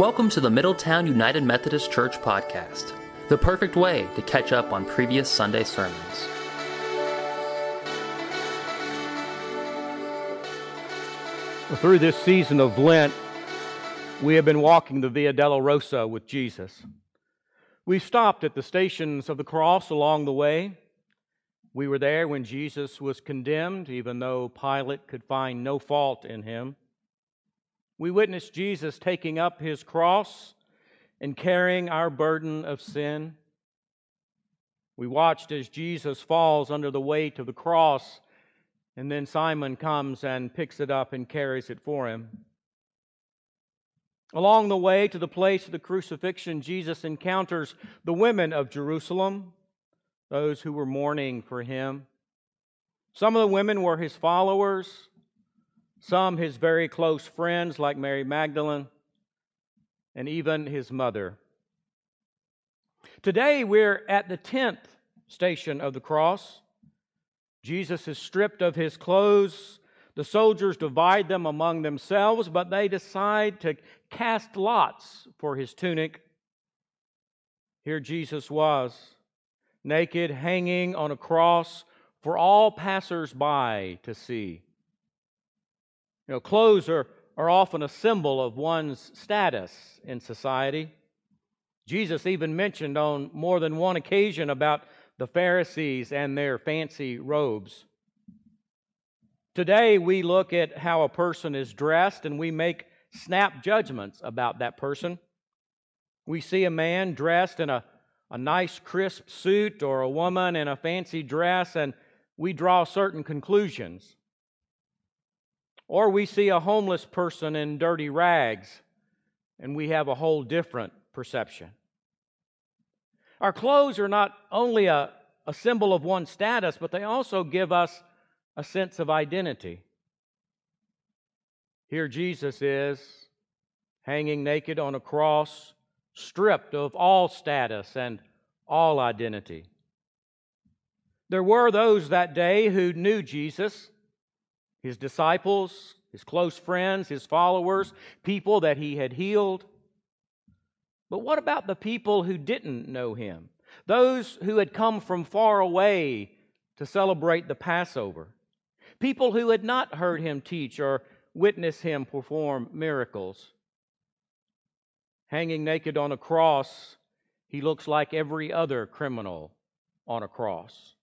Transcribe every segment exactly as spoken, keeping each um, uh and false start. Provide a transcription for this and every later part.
Welcome to the Middletown United Methodist Church podcast, the perfect way to catch up on previous Sunday sermons. Through this season of Lent, we have been walking the Via Dolorosa with Jesus. We stopped at the stations of the cross along the way. We were there when Jesus was condemned, even though Pilate could find no fault in him. We witnessed Jesus taking up his cross and carrying our burden of sin. We watched as Jesus falls under the weight of the cross, and then Simon comes and picks it up and carries it for him. Along the way to the place of the crucifixion, Jesus encounters the women of Jerusalem, those who were mourning for him. Some of the women were his followers, some his very close friends like Mary Magdalene, and even his mother. Today we're at the tenth station of the cross. Jesus is stripped of his clothes. The soldiers divide them among themselves, but they decide to cast lots for his tunic. Here Jesus was, naked, hanging on a cross for all passers-by to see. You know, clothes are, are often a symbol of one's status in society. Jesus even mentioned on more than one occasion about the Pharisees and their fancy robes. Today we look at how a person is dressed and we make snap judgments about that person. We see a man dressed in a, a nice crisp suit or a woman in a fancy dress and we draw certain conclusions. Or we see a homeless person in dirty rags and we have a whole different perception. Our clothes are not only a, a symbol of one's status, but they also give us a sense of identity. Here Jesus is, hanging naked on a cross, stripped of all status and all identity. There were those that day who knew Jesus, his disciples, his close friends, his followers, people that he had healed. But what about the people who didn't know him? Those who had come from far away to celebrate the Passover. People who had not heard him teach or witness him perform miracles. Hanging naked on a cross, he looks like every other criminal on a cross.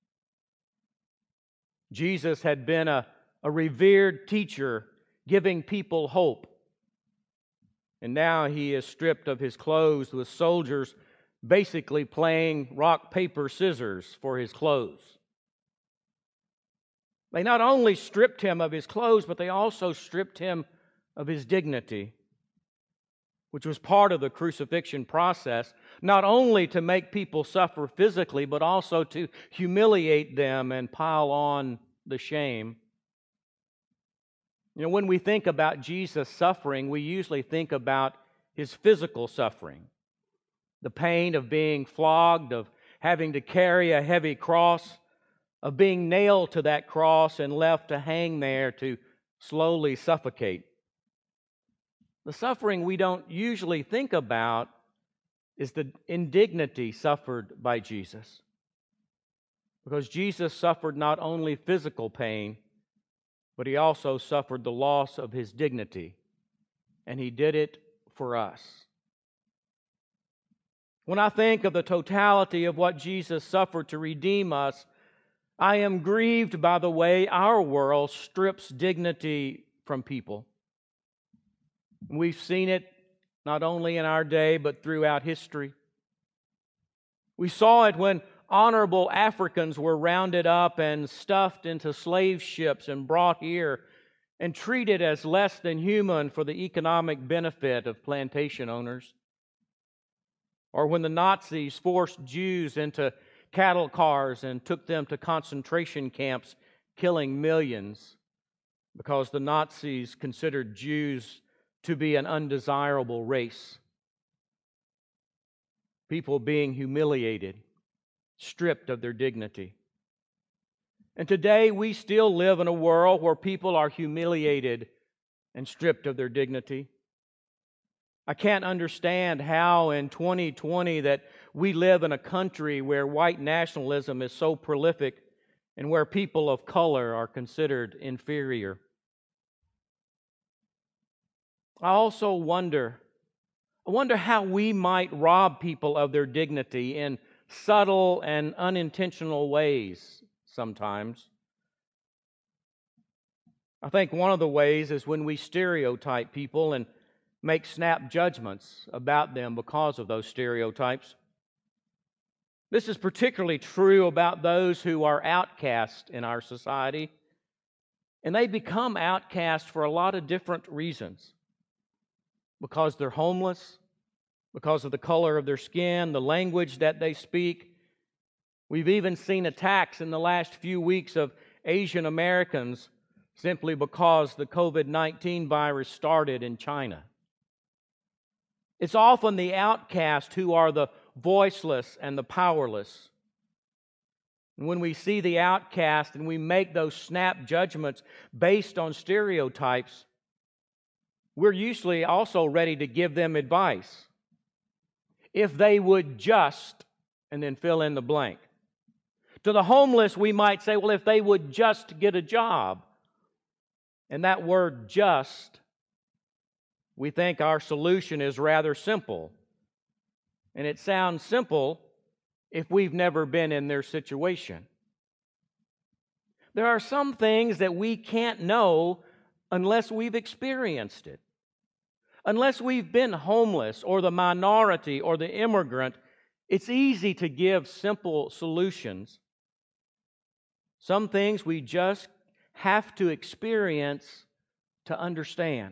Jesus had been a A revered teacher giving people hope. And now he is stripped of his clothes with soldiers basically playing rock, paper, scissors for his clothes. They not only stripped him of his clothes, but they also stripped him of his dignity, which was part of the crucifixion process, not only to make people suffer physically, but also to humiliate them and pile on the shame. You know, when we think about Jesus' suffering, we usually think about his physical suffering. The pain of being flogged, of having to carry a heavy cross, of being nailed to that cross and left to hang there to slowly suffocate. The suffering we don't usually think about is the indignity suffered by Jesus. Because Jesus suffered not only physical pain, but he also suffered the loss of his dignity, and he did it for us. When I think of the totality of what Jesus suffered to redeem us, I am grieved by the way our world strips dignity from people. We've seen it not only in our day, but throughout history. We saw it when honorable Africans were rounded up and stuffed into slave ships and brought here and treated as less than human for the economic benefit of plantation owners. Or when the Nazis forced Jews into cattle cars and took them to concentration camps, killing millions because the Nazis considered Jews to be an undesirable race. People being humiliated, stripped of their dignity. And today we still live in a world where people are humiliated and stripped of their dignity. I can't understand how in twenty twenty that we live in a country where white nationalism is so prolific and where people of color are considered inferior. I also wonder, I wonder how we might rob people of their dignity in subtle and unintentional ways sometimes. I think one of the ways is when we stereotype people and make snap judgments about them because of those stereotypes. This is particularly true about those who are outcast in our society, and they become outcast for a lot of different reasons. Because they're homeless, because of the color of their skin, the language that they speak. We've even seen attacks in the last few weeks of Asian Americans simply because the covid nineteen virus started in China. It's often the outcast who are the voiceless and the powerless. And when we see the outcast and we make those snap judgments based on stereotypes, we're usually also ready to give them advice. If they would just, and then fill in the blank. To the homeless, we might say, well, if they would just get a job. And that word just, we think our solution is rather simple. And it sounds simple if we've never been in their situation. There are some things that we can't know unless we've experienced it. Unless we've been homeless or the minority or the immigrant, it's easy to give simple solutions. Some things we just have to experience to understand.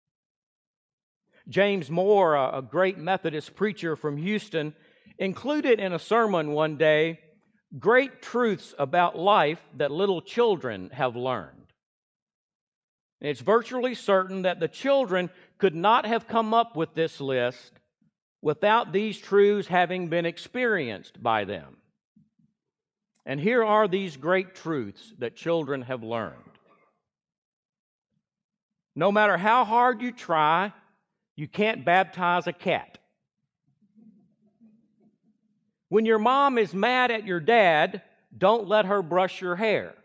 James Moore, a great Methodist preacher from Houston, included in a sermon one day great truths about life that little children have learned. It's virtually certain that the children could not have come up with this list without these truths having been experienced by them. And here are these great truths that children have learned. No matter how hard you try, you can't baptize a cat. When your mom is mad at your dad, don't let her brush your hair.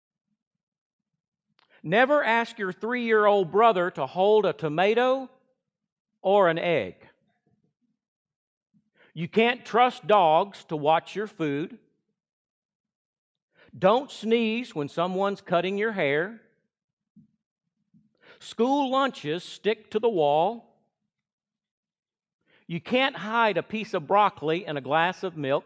Never ask your three-year-old brother to hold a tomato or an egg. You can't trust dogs to watch your food. Don't sneeze when someone's cutting your hair. School lunches stick to the wall. You can't hide a piece of broccoli in a glass of milk.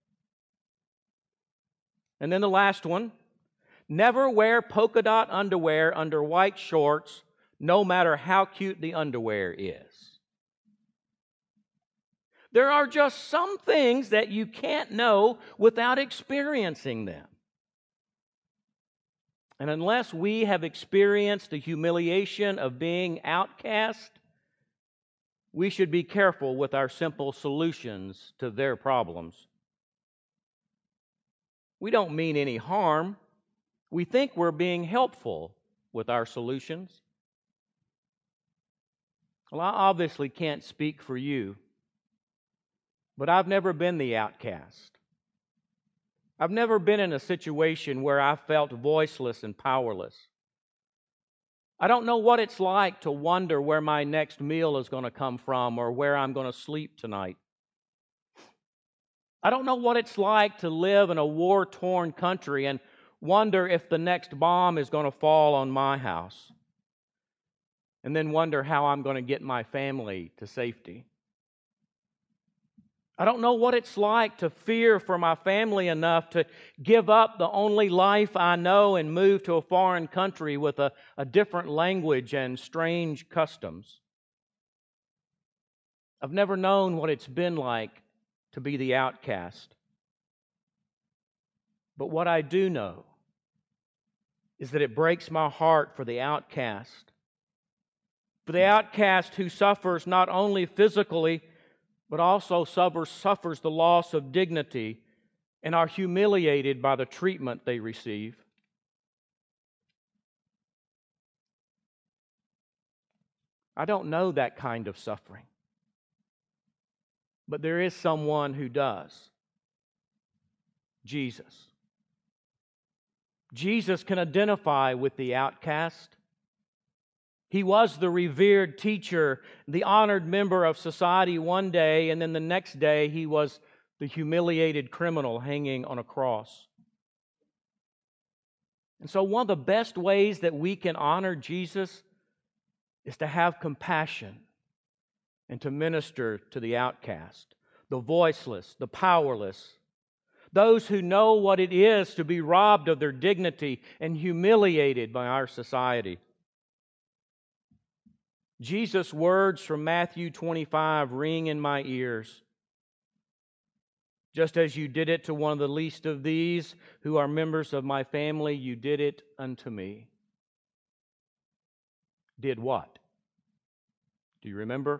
And then the last one. Never wear polka dot underwear under white shorts, no matter how cute the underwear is. There are just some things that you can't know without experiencing them. And unless we have experienced the humiliation of being outcast, we should be careful with our simple solutions to their problems. We don't mean any harm. We think we're being helpful with our solutions. Well, I obviously can't speak for you, but I've never been the outcast. I've never been in a situation where I felt voiceless and powerless. I don't know what it's like to wonder where my next meal is going to come from or where I'm going to sleep tonight. I don't know what it's like to live in a war-torn country and wonder if the next bomb is going to fall on my house, and then wonder how I'm going to get my family to safety. I don't know what it's like to fear for my family enough to give up the only life I know and move to a foreign country with a, a different language and strange customs. I've never known what it's been like to be the outcast. But what I do know is that it breaks my heart for the outcast. For the outcast who suffers not only physically, but also suffers, suffers the loss of dignity and are humiliated by the treatment they receive. I don't know that kind of suffering. But there is someone who does. Jesus. Jesus can identify with the outcast. He was the revered teacher, the honored member of society one day, and then the next day he was the humiliated criminal hanging on a cross. And so one of the best ways that we can honor Jesus is to have compassion and to minister to the outcast, the voiceless, the powerless, those who know what it is to be robbed of their dignity and humiliated by our society. Jesus' words from Matthew twenty-five ring in my ears. Just as you did it to one of the least of these who are members of my family, you did it unto me. Did what? Do you remember?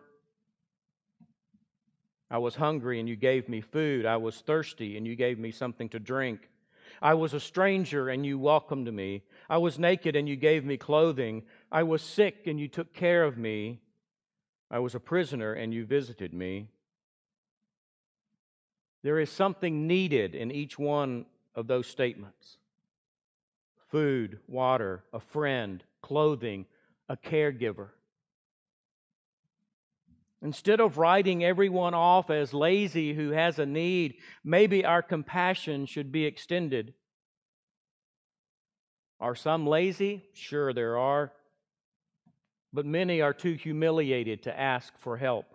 I was hungry and you gave me food. I was thirsty and you gave me something to drink. I was a stranger and you welcomed me. I was naked and you gave me clothing. I was sick and you took care of me. I was a prisoner and you visited me. There is something needed in each one of those statements. Food, water, a friend, clothing, a caregiver. Instead of writing everyone off as lazy who has a need, maybe our compassion should be extended. Are some lazy? Sure, there are. But many are too humiliated to ask for help.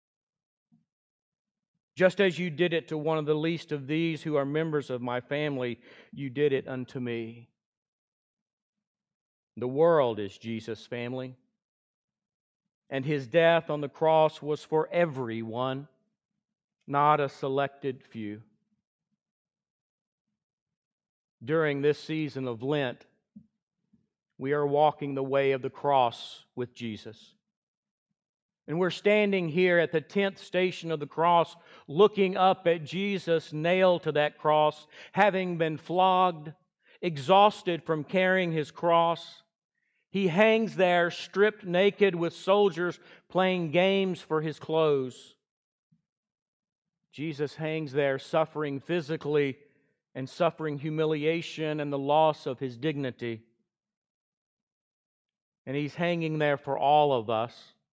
Just as you did it to one of the least of these who are members of my family, you did it unto me. The world is Jesus' family. And his death on the cross was for everyone, not a selected few. During this season of Lent, we are walking the way of the cross with Jesus. And we're standing here at the tenth station of the cross, looking up at Jesus nailed to that cross, having been flogged, exhausted from carrying his cross. He hangs there, stripped naked, with soldiers playing games for his clothes. Jesus hangs there, suffering physically and suffering humiliation and the loss of his dignity. And he's hanging there for all of us,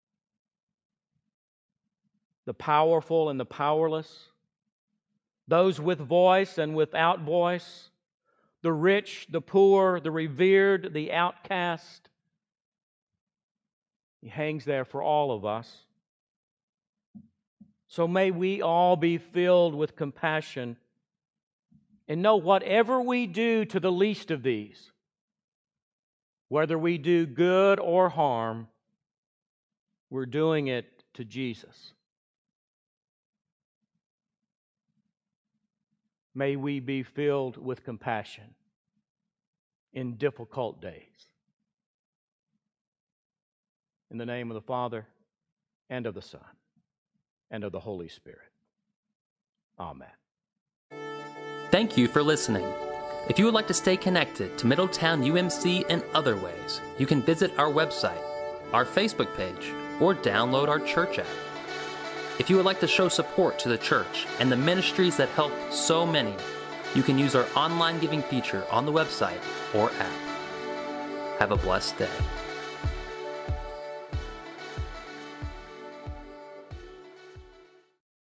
the powerful and the powerless, those with voice and without voice, the rich, the poor, the revered, the outcast. He hangs there for all of us. So may we all be filled with compassion and know whatever we do to the least of these, whether we do good or harm, we're doing it to Jesus. May we be filled with compassion in difficult days. In the name of the Father, and of the Son, and of the Holy Spirit. Amen. Thank you for listening. If you would like to stay connected to Middletown U M C in other ways, you can visit our website, our Facebook page, or download our church app. If you would like to show support to the church and the ministries that help so many, you can use our online giving feature on the website or app. Have a blessed day.